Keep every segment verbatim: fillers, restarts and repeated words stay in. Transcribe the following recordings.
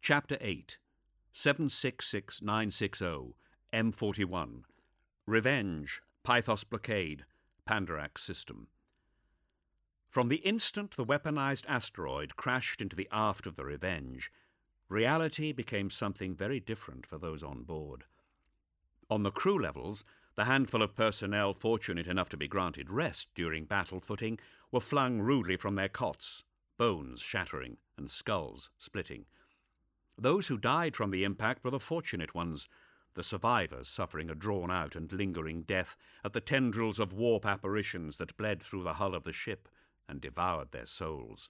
Chapter eight, seven six six nine six zero, M forty-one, Revenge, Pythos Blockade, Pandarax System. From the instant the weaponized asteroid crashed into the aft of the Revenge, reality became something very different for those on board. On the crew levels, the handful of personnel fortunate enough to be granted rest during battle footing were flung rudely from their cots, bones shattering and skulls splitting. Those who died from the impact were the fortunate ones, the survivors suffering a drawn-out and lingering death at the tendrils of warp apparitions that bled through the hull of the ship and devoured their souls.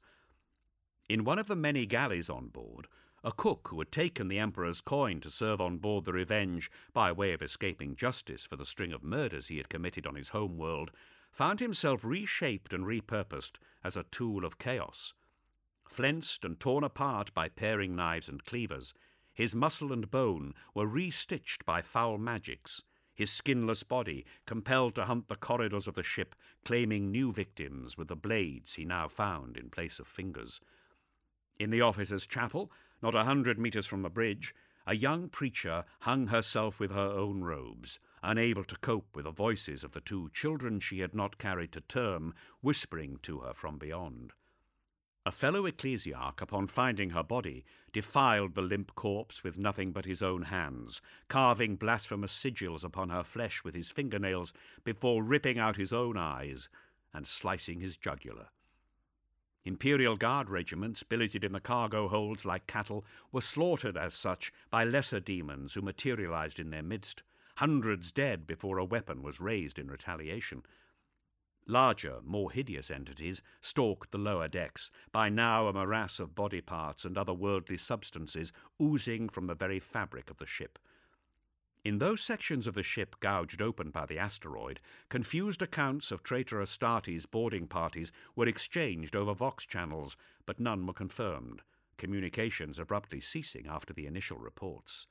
In one of the many galleys on board, a cook who had taken the Emperor's coin to serve on board the Revenge by way of escaping justice for the string of murders he had committed on his home world, found himself reshaped and repurposed as a tool of chaos. Flensed and torn apart by paring knives and cleavers, his muscle and bone were re-stitched by foul magics, his skinless body compelled to hunt the corridors of the ship, claiming new victims with the blades he now found in place of fingers. In the officers' chapel, not a hundred metres from the bridge, a young preacher hung herself with her own robes, unable to cope with the voices of the two children she had not carried to term, whispering to her from beyond. A fellow ecclesiarch, upon finding her body, defiled the limp corpse with nothing but his own hands, carving blasphemous sigils upon her flesh with his fingernails before ripping out his own eyes and slicing his jugular. Imperial Guard regiments, billeted in the cargo holds like cattle, were slaughtered as such by lesser demons who materialized in their midst, hundreds dead before a weapon was raised in retaliation. Larger, more hideous entities stalked the lower decks, by now a morass of body parts and other worldly substances oozing from the very fabric of the ship. In those sections of the ship gouged open by the asteroid, confused accounts of traitor Astartes' boarding parties were exchanged over Vox channels, but none were confirmed, communications abruptly ceasing after the initial reports.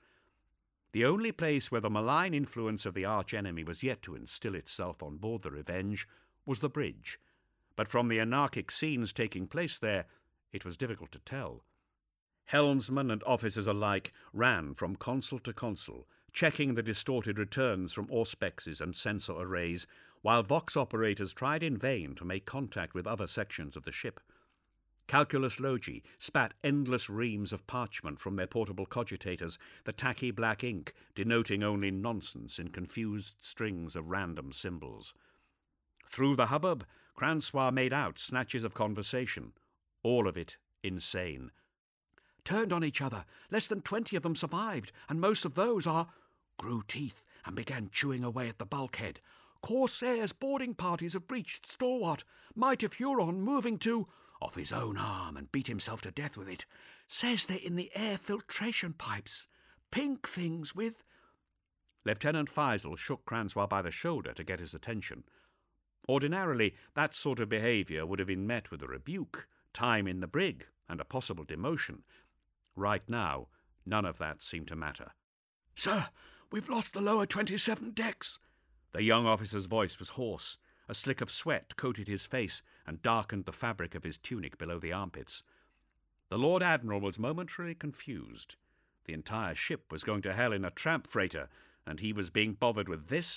The only place where the malign influence of the arch-enemy was yet to instill itself on board the Revenge was the bridge, but from the anarchic scenes taking place there, it was difficult to tell. Helmsmen and officers alike ran from console to console, checking the distorted returns from auspexes and sensor arrays, while Vox operators tried in vain to make contact with other sections of the ship. Calculus Logi spat endless reams of parchment from their portable cogitators, the tacky black ink denoting only nonsense in confused strings of random symbols. Through the hubbub, Cransois made out snatches of conversation, all of it insane. Turned on each other. Less than twenty of them survived, and most of those are... Grew teeth and began chewing away at the bulkhead. Corsairs boarding parties have breached Storwat. Mighty Furon moving to... Off his own arm and beat himself to death with it. Says they're in the air filtration pipes. Pink things with... Lieutenant Faisal shook Cransois by the shoulder to get his attention. Ordinarily, that sort of behaviour would have been met with a rebuke, time in the brig, and a possible demotion. Right now, none of that seemed to matter. "Sir, we've lost the lower twenty-seven decks." The young officer's voice was hoarse. A slick of sweat coated his face and darkened the fabric of his tunic below the armpits. The Lord Admiral was momentarily confused. The entire ship was going to hell in a tramp freighter, and he was being bothered with this?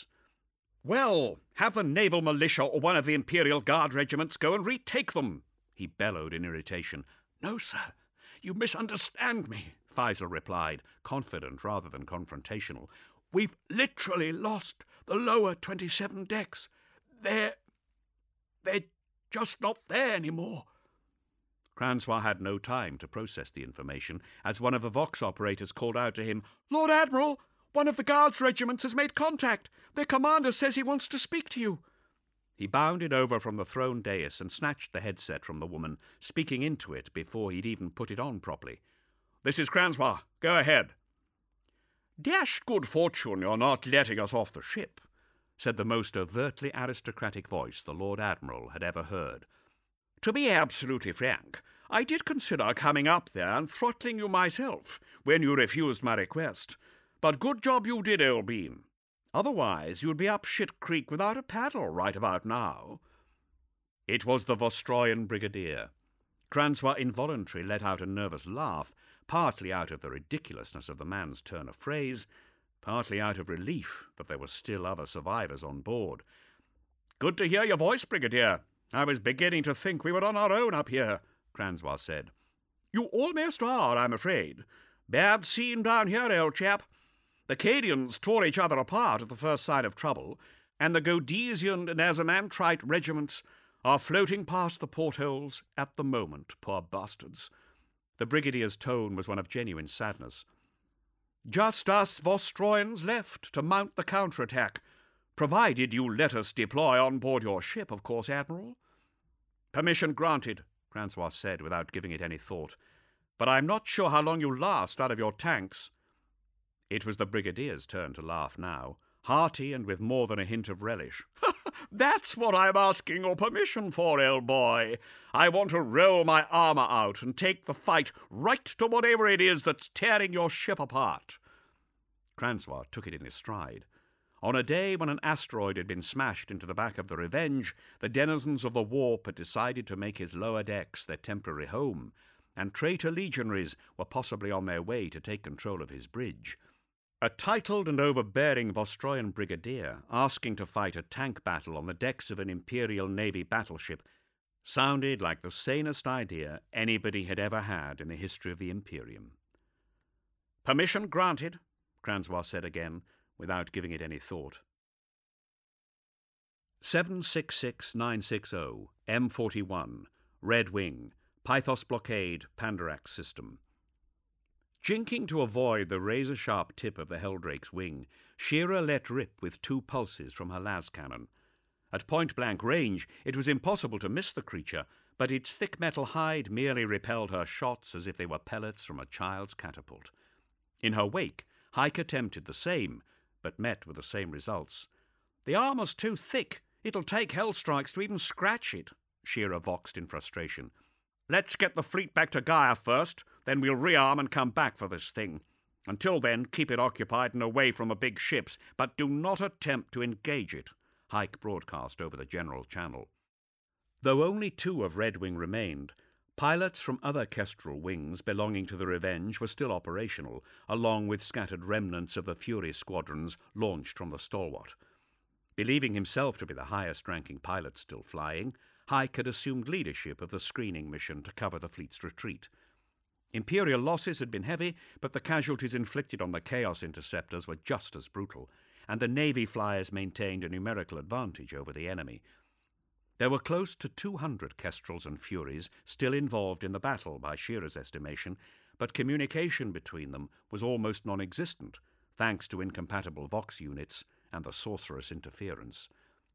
"Well, have the naval militia or one of the Imperial Guard regiments go and retake them," he bellowed in irritation. "No, sir, you misunderstand me," Faisal replied, confident rather than confrontational. "We've literally lost the lower twenty-seven decks. They're... they're just not there anymore." Cransois had no time to process the information, as one of the Vox operators called out to him, "Lord Admiral, one of the Guards regiments has made contact. Their commander says he wants to speak to you." He bounded over from the throne dais and snatched the headset from the woman, speaking into it before he'd even put it on properly. "This is Cransois. Go ahead." "Dashed good fortune you're not letting us off the ship," said the most overtly aristocratic voice the Lord Admiral had ever heard. "To be absolutely frank, I did consider coming up there and throttling you myself when you refused my request. But good job you did, Elbean. Otherwise you'd be up shit creek without a paddle right about now." It was the Vostroyan Brigadier. Francois involuntarily let out a nervous laugh, partly out of the ridiculousness of the man's turn of phrase, partly out of relief that there were still other survivors on board. "Good to hear your voice, Brigadier. I was beginning to think we were on our own up here," Francois said. "You almost are, I'm afraid. Bad scene down here, old chap. The Cadians tore each other apart at the first sign of trouble, and the Godesian and Azamantrite regiments are floating past the portholes at the moment, poor bastards." The brigadier's tone was one of genuine sadness. "Just us Vostroyans left to mount the counterattack, provided you let us deploy on board your ship, of course, Admiral." "Permission granted," Francois said without giving it any thought. "But I'm not sure how long you'll last out of your tanks." It was the brigadier's turn to laugh now, hearty and with more than a hint of relish. "That's what I'm asking your permission for, old boy. I want to roll my armour out and take the fight right to whatever it is that's tearing your ship apart." Francois took it in his stride. On a day when an asteroid had been smashed into the back of the Revenge, the denizens of the warp had decided to make his lower decks their temporary home, and traitor legionaries were possibly on their way to take control of his bridge. A titled and overbearing Vostroyan brigadier asking to fight a tank battle on the decks of an Imperial Navy battleship sounded like the sanest idea anybody had ever had in the history of the Imperium. "Permission granted," Francois said again, without giving it any thought. seven six six nine six zero, M forty-one, Red Wing, Pythos Blockade, Pandarax System. Jinking to avoid the razor-sharp tip of the Helldrake's wing, Shearer let rip with two pulses from her las cannon. At point-blank range, it was impossible to miss the creature, but its thick metal hide merely repelled her shots as if they were pellets from a child's catapult. In her wake, Hike attempted the same, but met with the same results. "The armour's too thick. It'll take Hellstrikes to even scratch it," Shearer voxed in frustration. "Let's get the fleet back to Gaia first, then we'll rearm and come back for this thing. Until then, keep it occupied and away from the big ships, but do not attempt to engage it," Hike broadcast over the general channel. Though only two of Red Wing remained, pilots from other Kestrel wings belonging to the Revenge were still operational, along with scattered remnants of the Fury squadrons launched from the Stalwart. Believing himself to be the highest-ranking pilot still flying, Hike had assumed leadership of the screening mission to cover the fleet's retreat. Imperial losses had been heavy, but the casualties inflicted on the Chaos Interceptors were just as brutal, and the Navy flyers maintained a numerical advantage over the enemy. There were close to two hundred Kestrels and Furies still involved in the battle by Shearer's estimation, but communication between them was almost non-existent, thanks to incompatible Vox units and the sorcerous interference.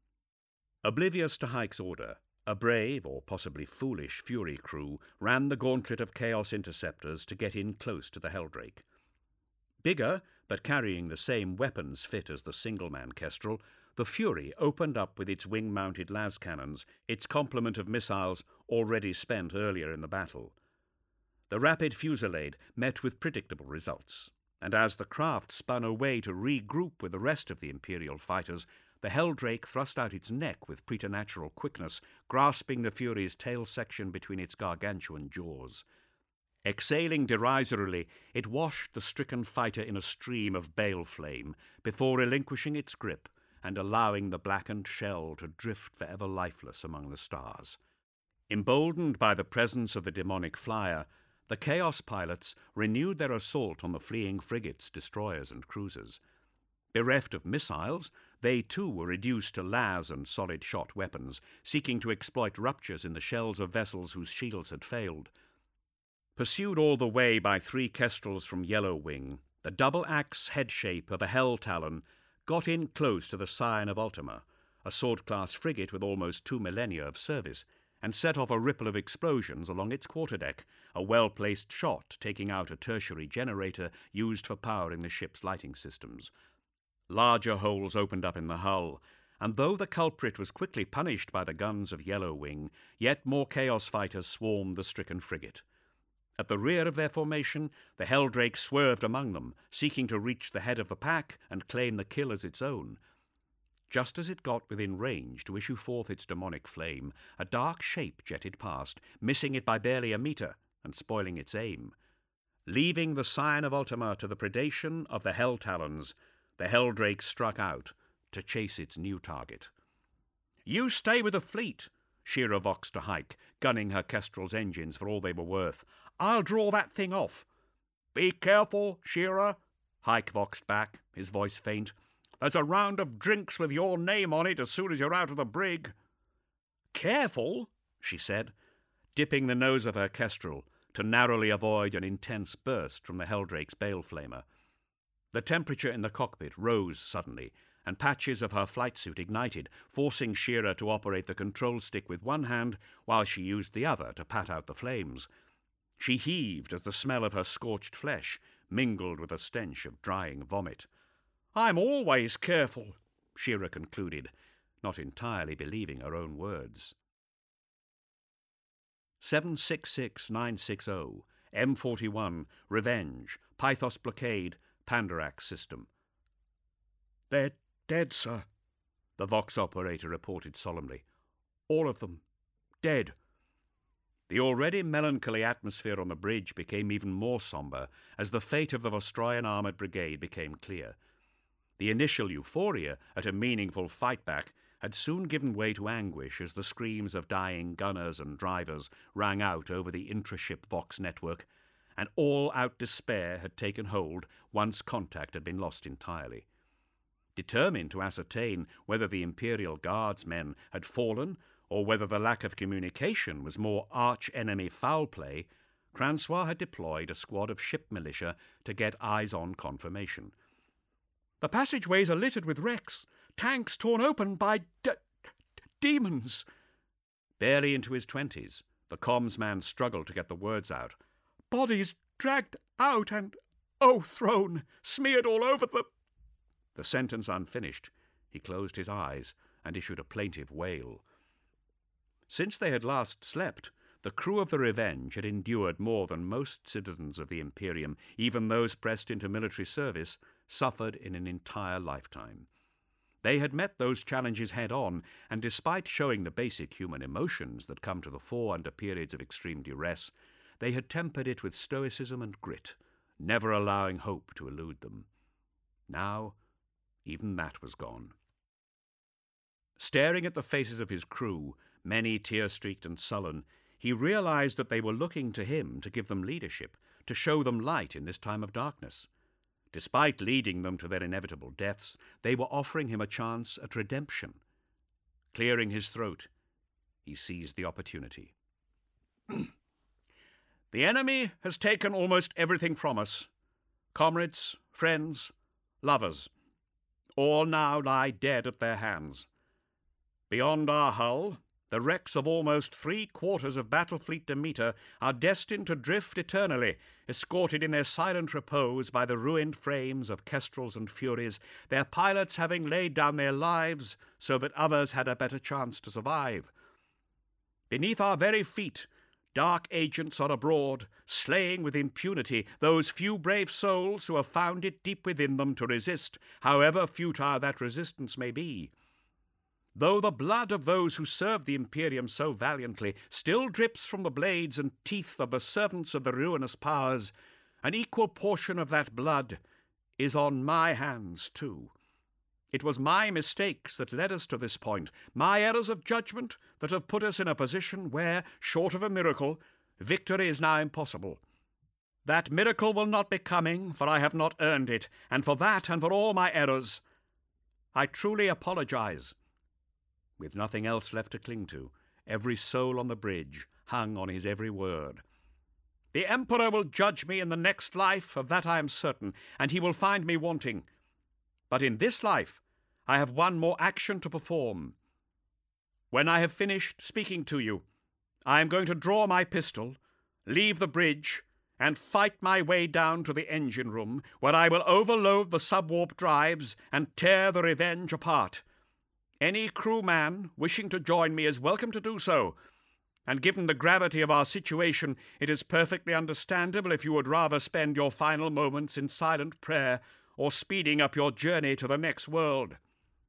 Oblivious to Hike's order, a brave, or possibly foolish, Fury crew ran the gauntlet of Chaos Interceptors to get in close to the Helldrake. Bigger, but carrying the same weapons fit as the single-man Kestrel, the Fury opened up with its wing-mounted las cannons, its complement of missiles already spent earlier in the battle. The rapid fusillade met with predictable results, and as the craft spun away to regroup with the rest of the Imperial fighters, the Helldrake thrust out its neck with preternatural quickness, grasping the Fury's tail section between its gargantuan jaws. Exhaling derisorily, it washed the stricken fighter in a stream of bale flame before relinquishing its grip and allowing the blackened shell to drift forever lifeless among the stars. Emboldened by the presence of the demonic flyer, the Chaos pilots renewed their assault on the fleeing frigates, destroyers, and cruisers. Bereft of missiles, they too were reduced to las and solid-shot weapons, seeking to exploit ruptures in the shells of vessels whose shields had failed. Pursued all the way by three Kestrels from Yellow Wing, the double-axe head-shape of a Hell Talon got in close to the Scion of Ultima, a sword-class frigate with almost two millennia of service, and set off a ripple of explosions along its quarterdeck, a well-placed shot taking out a tertiary generator used for powering the ship's lighting systems. Larger holes opened up in the hull, and though the culprit was quickly punished by the guns of Yellow Wing, yet more Chaos fighters swarmed the stricken frigate. At the rear of their formation, the Helldrake swerved among them, seeking to reach the head of the pack and claim the kill as its own. Just as it got within range to issue forth its demonic flame, a dark shape jetted past, missing it by barely a metre and spoiling its aim. Leaving the Scion of Ultima to the predation of the Hell Talons, the Helldrake struck out to chase its new target. "You stay with the fleet," Shira voxed to Hike, gunning her Kestrel's engines for all they were worth. "I'll draw that thing off." "Be careful, Shira," Hike voxed back, his voice faint. "There's a round of drinks with your name on it as soon as you're out of the brig." "Careful," she said, dipping the nose of her Kestrel to narrowly avoid an intense burst from the Helldrake's baleflamer. The temperature in the cockpit rose suddenly, and patches of her flight suit ignited, forcing Shira to operate the control stick with one hand while she used the other to pat out the flames. She heaved as the smell of her scorched flesh mingled with a stench of drying vomit. "I'm always careful," Shira concluded, not entirely believing her own words. seven six six nine six zero, M forty-one, Revenge, Pythos Blockade, Pandarax System. "They're dead, sir," the Vox operator reported solemnly. "All of them. Dead." The already melancholy atmosphere on the bridge became even more sombre as the fate of the Vostroyan armoured brigade became clear. The initial euphoria at a meaningful fight-back had soon given way to anguish as the screams of dying gunners and drivers rang out over the intra-ship Vox network, and all-out despair had taken hold once contact had been lost entirely. Determined to ascertain whether the Imperial Guards men had fallen or whether the lack of communication was more arch-enemy foul play, Francois had deployed a squad of ship militia to get eyes-on confirmation. "The passageways are littered with wrecks, tanks torn open by d- d- demons." Barely into his twenties, the comms man struggled to get the words out. "Bodies dragged out and, oh, thrown, smeared all over the—" The sentence unfinished, he closed his eyes and issued a plaintive wail. Since they had last slept, the crew of the Revenge had endured more than most citizens of the Imperium, even those pressed into military service, suffered in an entire lifetime. They had met those challenges head-on, and despite showing the basic human emotions that come to the fore under periods of extreme duress, they had tempered it with stoicism and grit, never allowing hope to elude them. Now, even that was gone. Staring at the faces of his crew, many tear-streaked and sullen, he realized that they were looking to him to give them leadership, to show them light in this time of darkness. Despite leading them to their inevitable deaths, they were offering him a chance at redemption. Clearing his throat, he seized the opportunity. "The enemy has taken almost everything from us. Comrades, friends, lovers. All now lie dead at their hands. Beyond our hull, the wrecks of almost three-quarters of Battlefleet Demeter are destined to drift eternally, escorted in their silent repose by the ruined frames of Kestrels and Furies, their pilots having laid down their lives so that others had a better chance to survive. Beneath our very feet, dark agents are abroad, slaying with impunity those few brave souls who have found it deep within them to resist, however futile that resistance may be. Though the blood of those who served the Imperium so valiantly still drips from the blades and teeth of the servants of the ruinous powers, an equal portion of that blood is on my hands too. It was my mistakes that led us to this point, my errors of judgment that have put us in a position where, short of a miracle, victory is now impossible. That miracle will not be coming, for I have not earned it, and for that and for all my errors, I truly apologize." With nothing else left to cling to, every soul on the bridge hung on his every word. "The Emperor will judge me in the next life, of that I am certain, and he will find me wanting. But in this life I have one more action to perform. When I have finished speaking to you, I am going to draw my pistol, leave the bridge, and fight my way down to the engine room, where I will overload the subwarp drives and tear the Revenge apart. Any crewman wishing to join me is welcome to do so, and given the gravity of our situation, it is perfectly understandable if you would rather spend your final moments in silent prayer or speeding up your journey to the next world.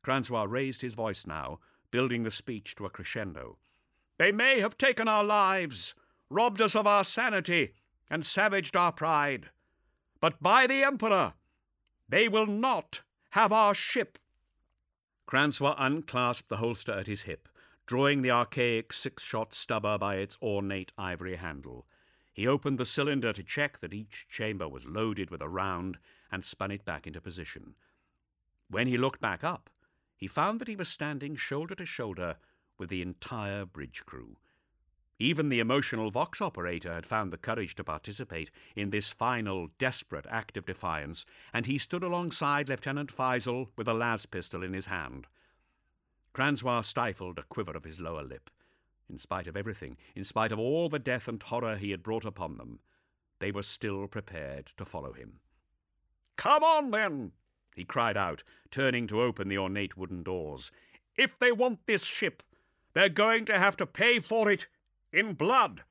Francois raised his voice now, building the speech to a crescendo. "They may have taken our lives, robbed us of our sanity, and savaged our pride. But by the Emperor, they will not have our ship." Francois unclasped the holster at his hip, drawing the archaic six-shot stubber by its ornate ivory handle. He opened the cylinder to check that each chamber was loaded with a round and spun it back into position. When he looked back up, he found that he was standing shoulder to shoulder with the entire bridge crew. Even the emotional Vox operator had found the courage to participate in this final, desperate act of defiance, and he stood alongside Lieutenant Faisal with a las pistol in his hand. Francois stifled a quiver of his lower lip. In spite of everything, in spite of all the death and horror he had brought upon them, they were still prepared to follow him. "Come on, then!" he cried out, turning to open the ornate wooden doors. "If they want this ship, they're going to have to pay for it in blood."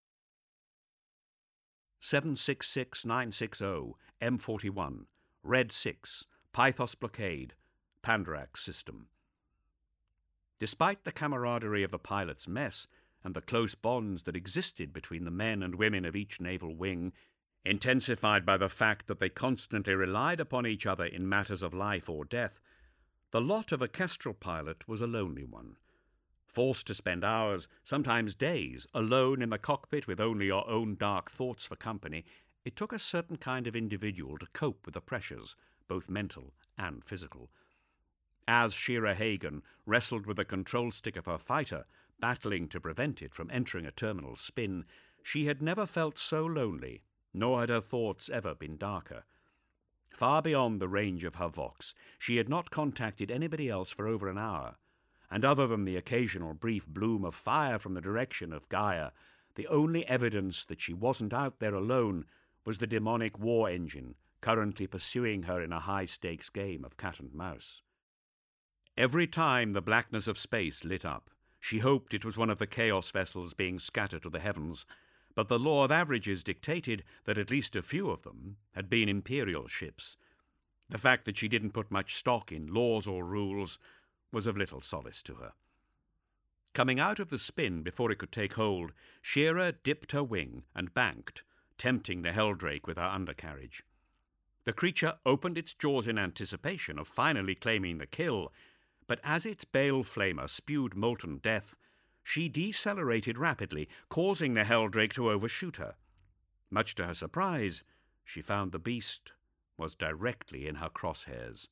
seven six six nine six zero, M forty-one, Red six, Pythos Blockade, Pandarax System. Despite the camaraderie of the pilot's mess and the close bonds that existed between the men and women of each naval wing, intensified by the fact that they constantly relied upon each other in matters of life or death, the lot of a Kestrel pilot was a lonely one. Forced to spend hours, sometimes days, alone in the cockpit with only your own dark thoughts for company, it took a certain kind of individual to cope with the pressures, both mental and physical. As Shira Hagan wrestled with the control stick of her fighter, battling to prevent it from entering a terminal spin, she had never felt so lonely, nor had her thoughts ever been darker. Far beyond the range of her Vox, she had not contacted anybody else for over an hour, and other than the occasional brief bloom of fire from the direction of Gaia, the only evidence that she wasn't out there alone was the demonic war engine currently pursuing her in a high-stakes game of cat and mouse. Every time the blackness of space lit up, she hoped it was one of the Chaos vessels being scattered to the heavens, but the law of averages dictated that at least a few of them had been Imperial ships. The fact that she didn't put much stock in laws or rules was of little solace to her. Coming out of the spin before it could take hold, Shira dipped her wing and banked, tempting the Helldrake with her undercarriage. The creature opened its jaws in anticipation of finally claiming the kill, but as its bale flamer spewed molten death, she decelerated rapidly, causing the Helldrake to overshoot her. Much to her surprise, she found the beast was directly in her crosshairs.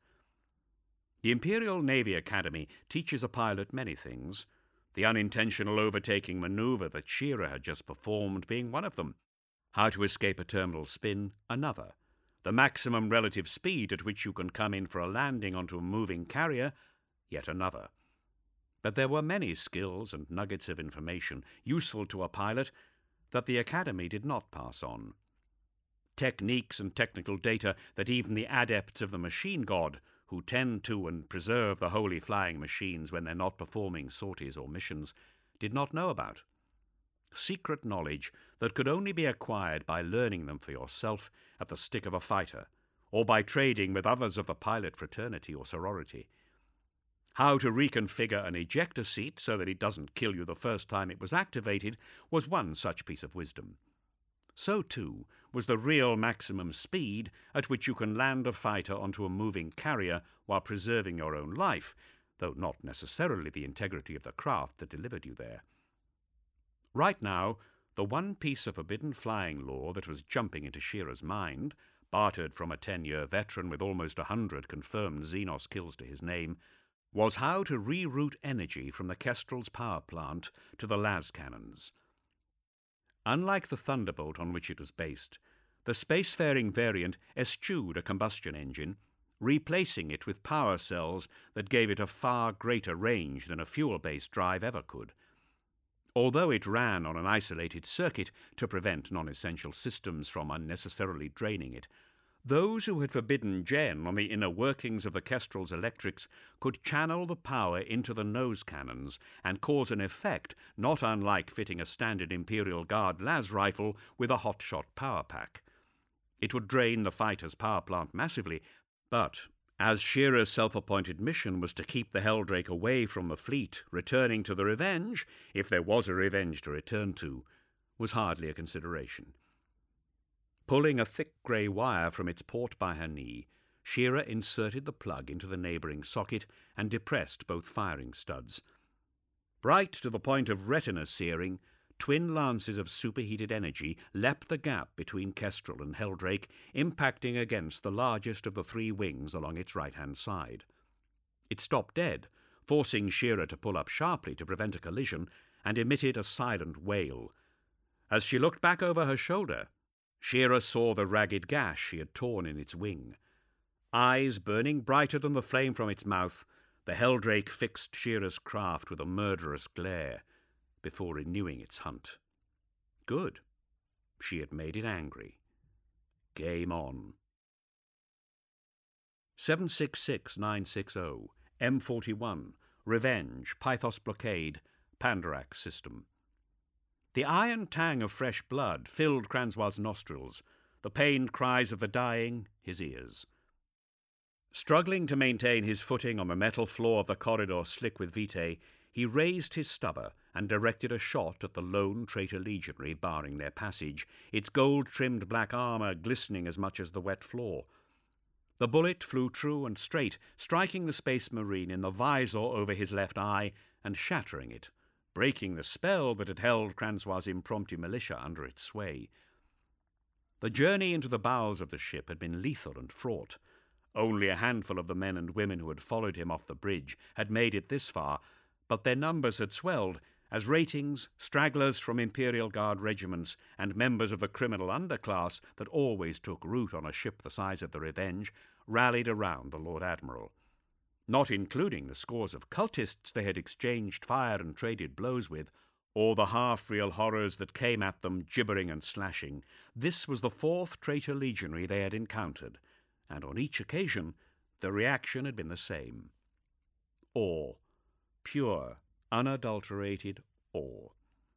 The Imperial Navy Academy teaches a pilot many things, the unintentional overtaking maneuver that Shira had just performed being one of them, how to escape a terminal spin another, the maximum relative speed at which you can come in for a landing onto a moving carrier yet another. But there were many skills and nuggets of information useful to a pilot that the Academy did not pass on. Techniques and technical data that even the adepts of the machine god, who tend to and preserve the holy flying machines when they're not performing sorties or missions, did not know about. Secret knowledge that could only be acquired by learning them for yourself at the stick of a fighter, or by trading with others of the pilot fraternity or sorority. How to reconfigure an ejector seat so that it doesn't kill you the first time it was activated was one such piece of wisdom. So, too, was the real maximum speed at which you can land a fighter onto a moving carrier while preserving your own life, though not necessarily the integrity of the craft that delivered you there. Right now, the one piece of forbidden flying lore that was jumping into Shira's mind, bartered from a ten-year veteran with almost a hundred confirmed Xenos kills to his name, was how to reroute energy from the Kestrel's power plant to the las cannons. Unlike the Thunderbolt on which it was based, the spacefaring variant eschewed a combustion engine, replacing it with power cells that gave it a far greater range than a fuel-based drive ever could. Although it ran on an isolated circuit to prevent non-essential systems from unnecessarily draining it, those who had forbidden Jen on the inner workings of the Kestrel's electrics could channel the power into the nose cannons and cause an effect not unlike fitting a standard Imperial Guard las rifle with a hotshot power pack. It would drain the fighter's power plant massively, but, as Shearer's self-appointed mission was to keep the Heldrake away from the fleet, returning to the Revenge, if there was a Revenge to return to, was hardly a consideration. Pulling a thick grey wire from its port by her knee, Shearer inserted the plug into the neighbouring socket and depressed both firing studs. Bright to the point of retina searing, twin lances of superheated energy leapt the gap between Kestrel and Heldrake, impacting against the largest of the three wings along its right-hand side. It stopped dead, forcing Shearer to pull up sharply to prevent a collision, and emitted a silent wail. As she looked back over her shoulder, Shearer saw the ragged gash she had torn in its wing. Eyes burning brighter than the flame from its mouth, the Heldrake fixed Shearer's craft with a murderous glare before renewing its hunt. Good. She had made it angry. Game on. seven six six nine six zero, M forty-one, Revenge, Pythos Blockade, Pandarax System. The iron tang of fresh blood filled Cranswell's nostrils, the pained cries of the dying his ears. Struggling to maintain his footing on the metal floor of the corridor slick with vitae, he raised his stubber and directed a shot at the lone traitor legionary barring their passage, its gold-trimmed black armour glistening as much as the wet floor. The bullet flew true and straight, striking the Space Marine in the visor over his left eye and shattering it, breaking the spell that had held Cranswell's impromptu militia under its sway. The journey into the bowels of the ship had been lethal and fraught. Only a handful of the men and women who had followed him off the bridge had made it this far, but their numbers had swelled as ratings, stragglers from Imperial Guard regiments, and members of the criminal underclass that always took root on a ship the size of the Revenge rallied around the Lord Admiral. Not including the scores of cultists they had exchanged fire and traded blows with, or the half-real horrors that came at them gibbering and slashing, this was the fourth traitor legionary they had encountered, and on each occasion the reaction had been the same. Awe. Pure, unadulterated awe.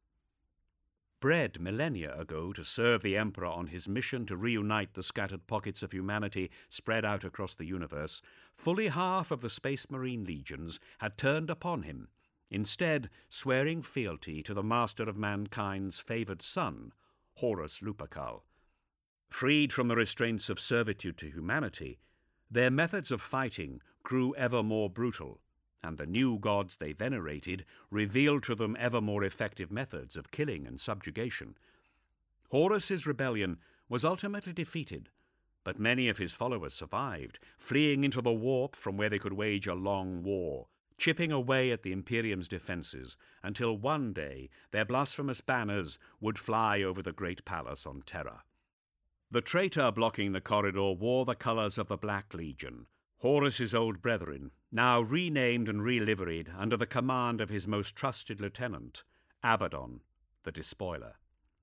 Bred millennia ago to serve the Emperor on his mission to reunite the scattered pockets of humanity spread out across the universe, fully half of the Space Marine legions had turned upon him, instead swearing fealty to the master of mankind's favoured son, Horus Lupercal. Freed from the restraints of servitude to humanity, their methods of fighting grew ever more brutal, and the new gods they venerated revealed to them ever more effective methods of killing and subjugation. Horus's rebellion was ultimately defeated, but many of his followers survived, fleeing into the warp from where they could wage a long war, chipping away at the Imperium's defences, until one day their blasphemous banners would fly over the great palace on Terra. The traitor blocking the corridor wore the colours of the Black Legion, Horus's old brethren, now renamed and reliveried under the command of his most trusted lieutenant, Abaddon, the Despoiler.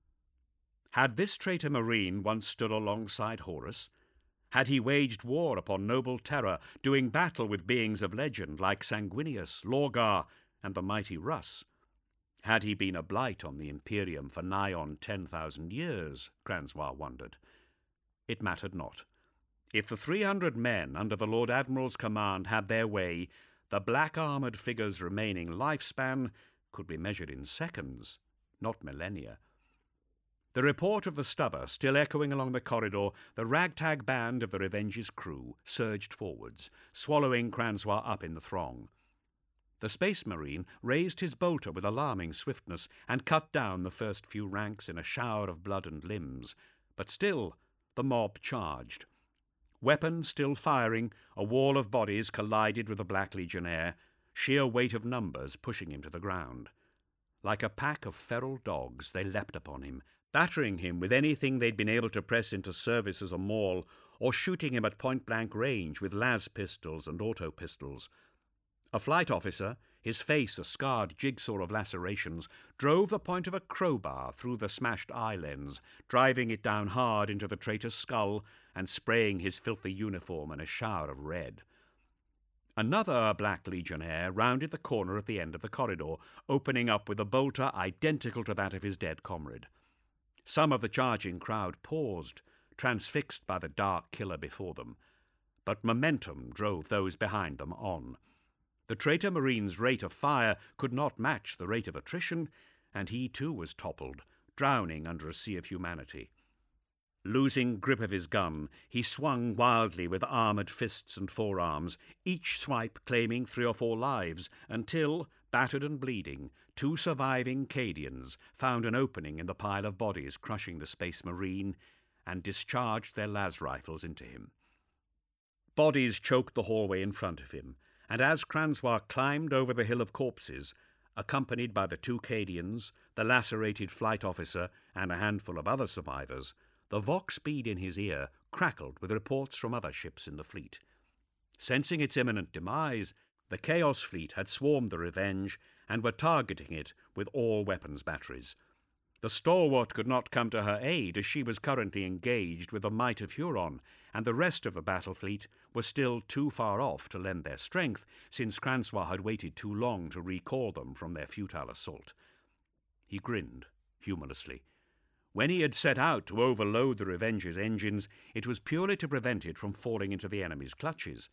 Had this traitor marine once stood alongside Horus? Had he waged war upon noble Terra, doing battle with beings of legend like Sanguinius, Lorgar, and the mighty Russ? Had he been a blight on the Imperium for nigh on ten thousand years, Cranswell wondered. It mattered not. If the three hundred men under the Lord Admiral's command had their way, the black-armoured figure's remaining lifespan could be measured in seconds, not millennia. The report of the stubber still echoing along the corridor, the ragtag band of the Revenge's crew surged forwards, swallowing Cranswell up in the throng. The Space Marine raised his bolter with alarming swiftness and cut down the first few ranks in a shower of blood and limbs, but still the mob charged. Weapons still firing, a wall of bodies collided with the Black Legionnaire, sheer weight of numbers pushing him to the ground. Like a pack of feral dogs, they leapt upon him, battering him with anything they'd been able to press into service as a maul, or shooting him at point-blank range with las pistols and auto-pistols. A flight officer, his face a scarred jigsaw of lacerations, drove the point of a crowbar through the smashed eye lens, driving it down hard into the traitor's skull and spraying his filthy uniform in a shower of red. Another Black Legionnaire rounded the corner at the end of the corridor, opening up with a bolter identical to that of his dead comrade. Some of the charging crowd paused, transfixed by the dark killer before them. but momentum drove those behind them on. The traitor marine's rate of fire could not match the rate of attrition, and he too was toppled, drowning under a sea of humanity. Losing grip of his gun, he swung wildly with armoured fists and forearms, each swipe claiming three or four lives, until, battered and bleeding, two surviving Cadians found an opening in the pile of bodies crushing the Space Marine and discharged their las rifles into him. Bodies choked the hallway in front of him, and as Cranswar climbed over the hill of corpses, accompanied by the two Cadians, the lacerated flight officer, and a handful of other survivors, the vox bead in his ear crackled with reports from other ships in the fleet. Sensing its imminent demise, the Chaos Fleet had swarmed the Revenge and were targeting it with all weapons batteries. The Stalwart could not come to her aid as she was currently engaged with the Might of Huron, and the rest of the battle fleet was still too far off to lend their strength, since Cranswar had waited too long to recall them from their futile assault. He grinned humorlessly. When he had set out to overload the Revenge's engines, it was purely to prevent it from falling into the enemy's clutches.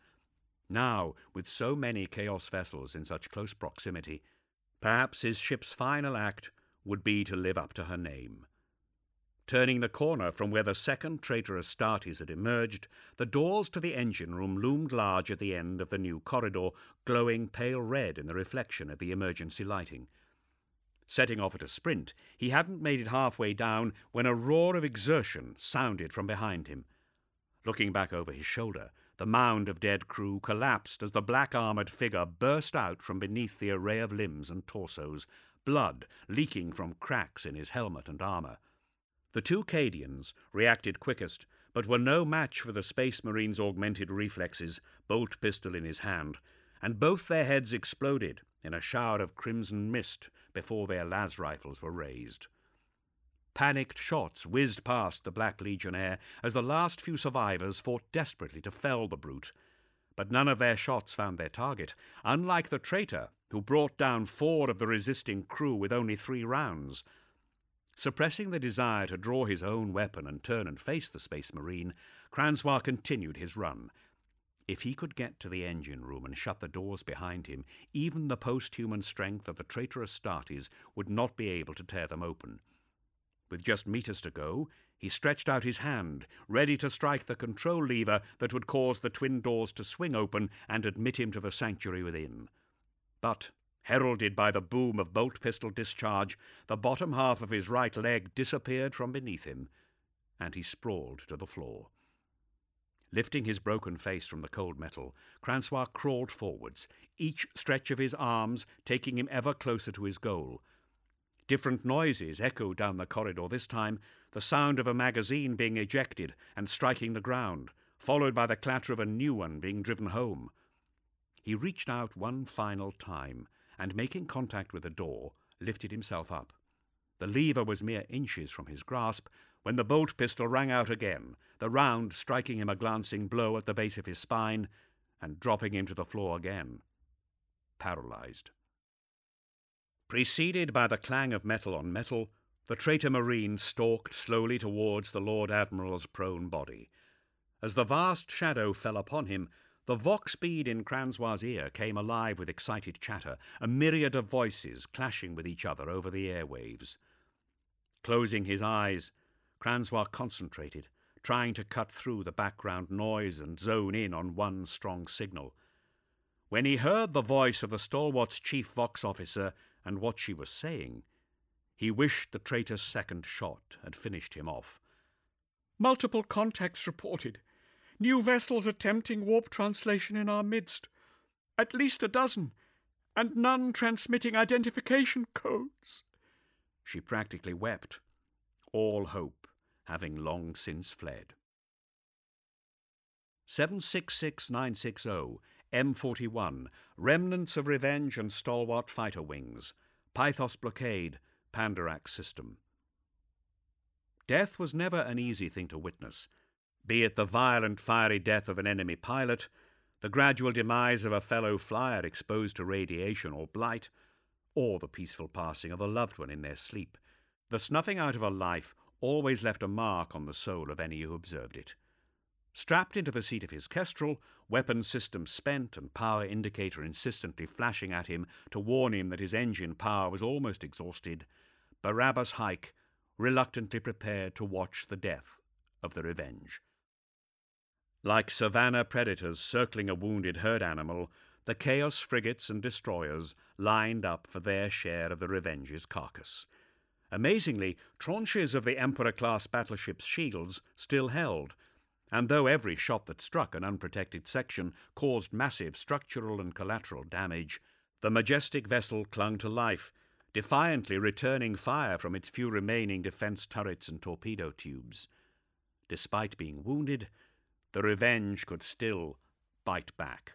Now, with so many Chaos vessels in such close proximity, perhaps his ship's final act would be to live up to her name. Turning the corner from where the second traitor Astartes had emerged, the doors to the engine room loomed large at the end of the new corridor, glowing pale red in the reflection of the emergency lighting. Setting off at a sprint, he hadn't made it halfway down when a roar of exertion sounded from behind him. Looking back over his shoulder, the mound of dead crew collapsed as the black-armoured figure burst out from beneath the array of limbs and torsos, blood leaking from cracks in his helmet and armour. The two Cadians reacted quickest, but were no match for the Space Marine's augmented reflexes, bolt pistol in his hand, and both their heads exploded in a shower of crimson mist before their las rifles were raised. Panicked shots whizzed past the Black Legionnaire as the last few survivors fought desperately to fell the brute, but none of their shots found their target, unlike the traitor, who brought down four of the resisting crew with only three rounds. Suppressing the desire to draw his own weapon and turn and face the Space Marine, Cranswar continued his run. If he could get to the engine room and shut the doors behind him, even the post-human strength of the traitor Astartes would not be able to tear them open. With just meters to go, he stretched out his hand, ready to strike the control lever that would cause the twin doors to swing open and admit him to the sanctuary within. But, heralded by the boom of bolt pistol discharge, the bottom half of his right leg disappeared from beneath him, and he sprawled to the floor. Lifting his broken face from the cold metal, Cranswar crawled forwards, each stretch of his arms taking him ever closer to his goal. Different noises echoed down the corridor this time, the sound of a magazine being ejected and striking the ground, followed by the clatter of a new one being driven home. He reached out one final time, and making contact with the door, lifted himself up. The lever was mere inches from his grasp when the bolt pistol rang out again, the round striking him a glancing blow at the base of his spine and dropping him to the floor again, paralyzed. Preceded by the clang of metal on metal, the traitor Marine stalked slowly towards the Lord Admiral's prone body. As the vast shadow fell upon him, the vox bead in Cranswar's ear came alive with excited chatter, a myriad of voices clashing with each other over the airwaves. Closing his eyes, Cranswar concentrated, trying to cut through the background noise and zone in on one strong signal. When he heard the voice of the Stalwart's chief vox officer and what she was saying, he wished the traitor's second shot had finished him off. "Multiple contacts reported. New vessels attempting warp translation in our midst. At least a dozen, and none transmitting identification codes." She practically wept, all hope having long since fled. seven six six nine six zero, M forty-one, remnants of Revenge and Stalwart fighter wings, Pythos blockade, Pandarax system. Death was never an easy thing to witness, be it the violent, fiery death of an enemy pilot, the gradual demise of a fellow flyer exposed to radiation or blight, or the peaceful passing of a loved one in their sleep. The snuffing out of a life always left a mark on the soul of any who observed it. Strapped into the seat of his Kestrel, weapon system spent and power indicator insistently flashing at him to warn him that his engine power was almost exhausted, Barabbas Hayk reluctantly prepared to watch the death of the Revenge. Like savannah predators circling a wounded herd animal, the Chaos frigates and destroyers lined up for their share of the Revenge's carcass. Amazingly, tranches of the Emperor-class battleship's shields still held, and though every shot that struck an unprotected section caused massive structural and collateral damage, the majestic vessel clung to life, defiantly returning fire from its few remaining defense turrets and torpedo tubes. Despite being wounded, the Revenge could still bite back.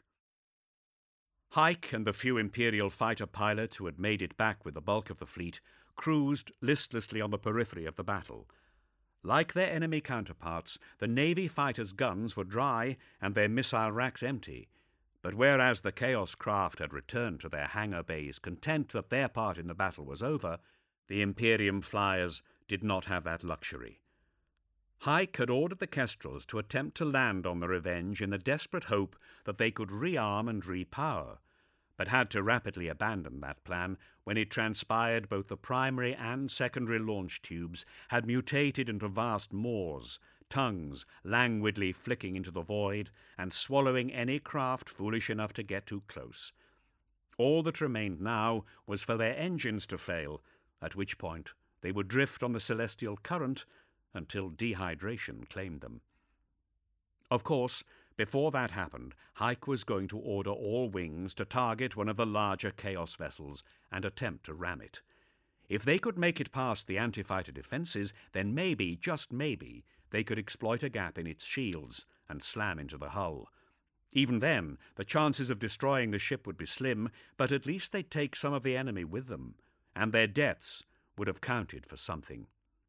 Hayk and the few Imperial fighter pilots who had made it back with the bulk of the fleet cruised listlessly on the periphery of the battle. Like their enemy counterparts, the Navy fighters' guns were dry and their missile racks empty, but whereas the Chaos craft had returned to their hangar bays content that their part in the battle was over, the Imperium flyers did not have that luxury. Hayk had ordered the Kestrels to attempt to land on the Revenge in the desperate hope that they could rearm and repower, but had to rapidly abandon that plan when it transpired both the primary and secondary launch tubes had mutated into vast maws, tongues languidly flicking into the void and swallowing any craft foolish enough to get too close. All that remained now was for their engines to fail, at which point they would drift on the celestial current until dehydration claimed them. Of course, before that happened, Hayk was going to order all wings to target one of the larger Chaos vessels and attempt to ram it. If they could make it past the anti-fighter defenses, then maybe, just maybe, they could exploit a gap in its shields and slam into the hull. Even then, the chances of destroying the ship would be slim, but at least they'd take some of the enemy with them, and their deaths would have counted for something.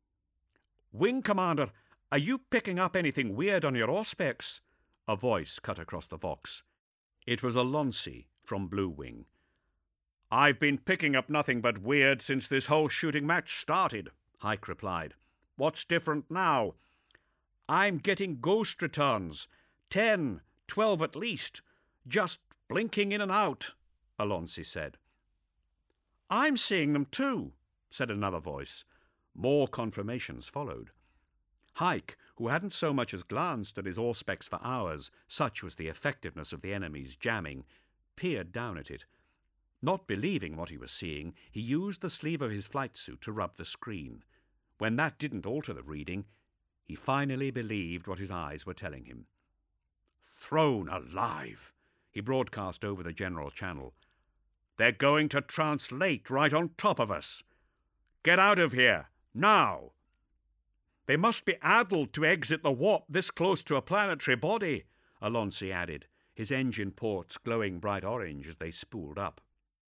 "Wing Commander, are you picking up anything weird on your auspex?" A voice cut across the Vox. It was Alonsi from Blue Wing. "I've been picking up nothing but weird since this whole shooting match started," Hayk replied. "What's different now?" "I'm getting ghost returns. Ten, twelve at least. Just blinking in and out," Alonsi said. "I'm seeing them too," said another voice. More confirmations followed. Hayk, who hadn't so much as glanced at his auspex for hours, such was the effectiveness of the enemy's jamming, peered down at it. Not believing what he was seeing, he used the sleeve of his flight suit to rub the screen. When that didn't alter the reading, he finally believed what his eyes were telling him. "Thrown alive," he broadcast over the general channel. "They're going to translate right on top of us. Get out of here, now!" "They must be addled to exit the warp this close to a planetary body," Alonsi added, his engine ports glowing bright orange as they spooled up.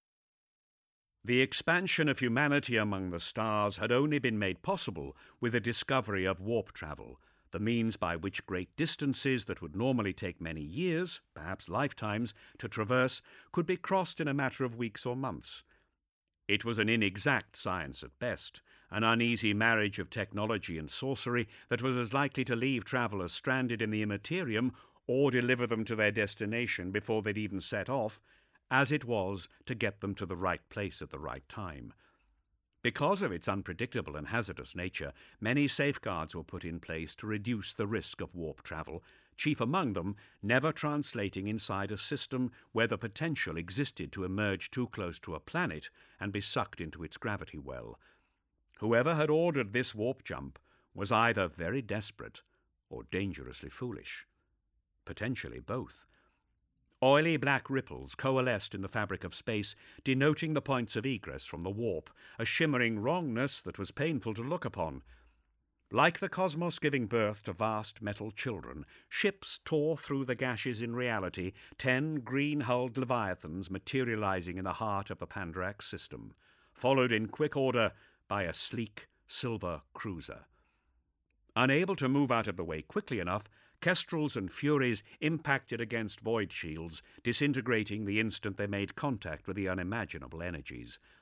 The expansion of humanity among the stars had only been made possible with the discovery of warp travel, the means by which great distances that would normally take many years, perhaps lifetimes, to traverse could be crossed in a matter of weeks or months. It was an inexact science at best, an uneasy marriage of technology and sorcery that was as likely to leave travellers stranded in the immaterium or deliver them to their destination before they'd even set off, as it was to get them to the right place at the right time. Because of its unpredictable and hazardous nature, many safeguards were put in place to reduce the risk of warp travel, chief among them never translating inside a system where the potential existed to emerge too close to a planet and be sucked into its gravity well. Whoever had ordered this warp jump was either very desperate or dangerously foolish. Potentially both. Oily black ripples coalesced in the fabric of space, denoting the points of egress from the warp, a shimmering wrongness that was painful to look upon. Like the cosmos giving birth to vast metal children, ships tore through the gashes in reality, ten green-hulled leviathans materializing in the heart of the Pandarax system, followed in quick order by a sleek silver cruiser. Unable to move out of the way quickly enough, Kestrels and Furies impacted against void shields, disintegrating the instant they made contact with the unimaginable energies.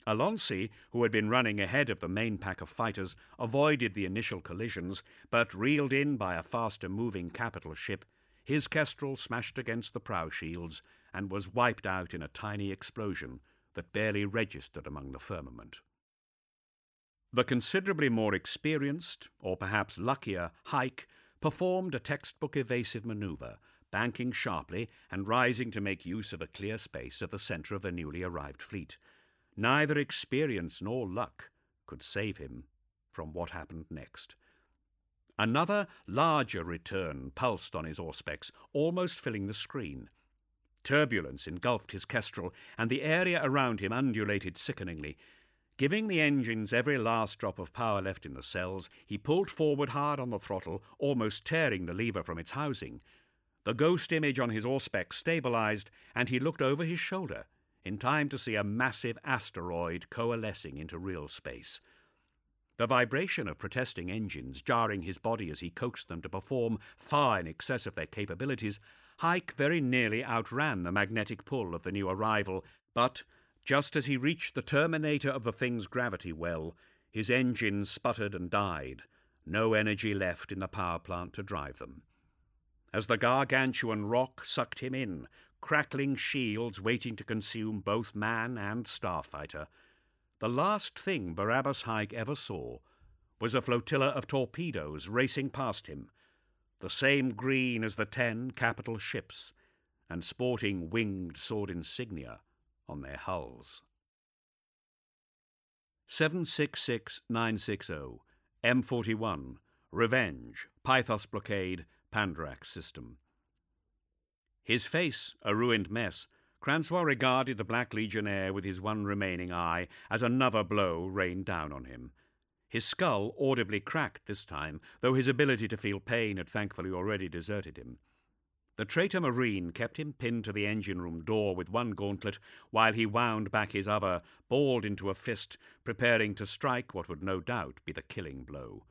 Alonsi, who had been running ahead of the main pack of fighters, avoided the initial collisions, but reeled in by a faster-moving capital ship, his kestrel smashed against the prow shields and was wiped out in a tiny explosion that barely registered among the firmament. The considerably more experienced, or perhaps luckier, Haik performed a textbook evasive manoeuvre, banking sharply and rising to make use of a clear space at the centre of the newly arrived fleet. Neither experience nor luck could save him from what happened next. Another, larger return pulsed on his auspex, almost filling the screen. Turbulence engulfed his kestrel, and the area around him undulated sickeningly. Giving the engines every last drop of power left in the cells, he pulled forward hard on the throttle, almost tearing the lever from its housing. The ghost image on his auspex stabilized, and he looked over his shoulder, in time to see a massive asteroid coalescing into real space. The vibration of protesting engines jarring his body as he coaxed them to perform far in excess of their capabilities, Haik very nearly outran the magnetic pull of the new arrival, but just as he reached the terminator of the thing's gravity well, his engines sputtered and died, no energy left in the power plant to drive them. As the gargantuan rock sucked him in, crackling shields waiting to consume both man and starfighter, the last thing Barabbas Haik ever saw was a flotilla of torpedoes racing past him, the same green as the ten capital ships, and sporting winged sword insignia on their hulls. seven six six nine six zero, M forty-one, Revenge, Pythos Blockade, Pandarax System. His face a ruined mess, Francois regarded the Black Legionnaire with his one remaining eye as another blow rained down on him. His skull audibly cracked this time, though his ability to feel pain had thankfully already deserted him. The traitor Marine kept him pinned to the engine-room door with one gauntlet, while he wound back his other, balled into a fist, preparing to strike what would no doubt be the killing blow.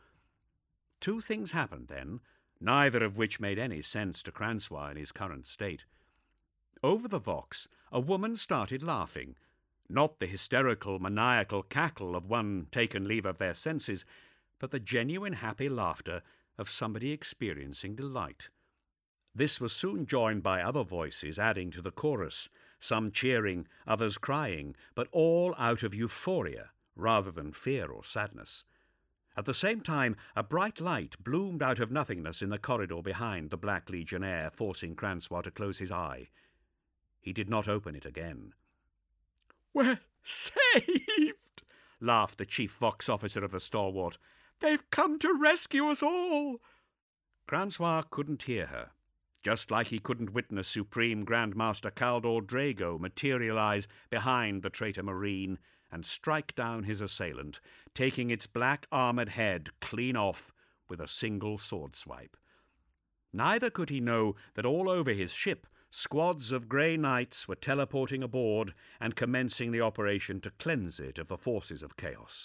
Two things happened then, neither of which made any sense to Francois in his current state. Over the Vox, a woman started laughing, not the hysterical, maniacal cackle of one taken leave of their senses, but the genuine happy laughter of somebody experiencing delight. This was soon joined by other voices adding to the chorus, some cheering, others crying, but all out of euphoria rather than fear or sadness. At the same time, a bright light bloomed out of nothingness in the corridor behind the Black Legionnaire, forcing Francois to close his eye. He did not open it again. "We're saved!" laughed the chief Vox officer of the Stalwart. "They've come to rescue us all!" Francois couldn't hear her, just like he couldn't witness Supreme Grandmaster Kaldor Drago materialize behind the traitor Marine and strike down his assailant, taking its black armoured head clean off with a single sword swipe. Neither could he know that all over his ship squads of grey knights were teleporting aboard and commencing the operation to cleanse it of the forces of chaos.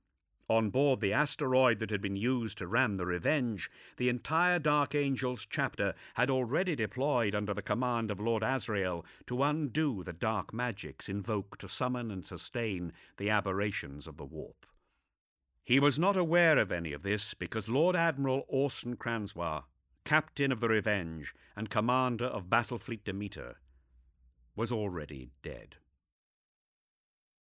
On board the asteroid that had been used to ram the Revenge, the entire Dark Angels chapter had already deployed under the command of Lord Azrael to undo the dark magics invoked to summon and sustain the aberrations of the warp. He was not aware of any of this because Lord Admiral Orson Francois, captain of the Revenge and commander of Battlefleet Demeter, was already dead.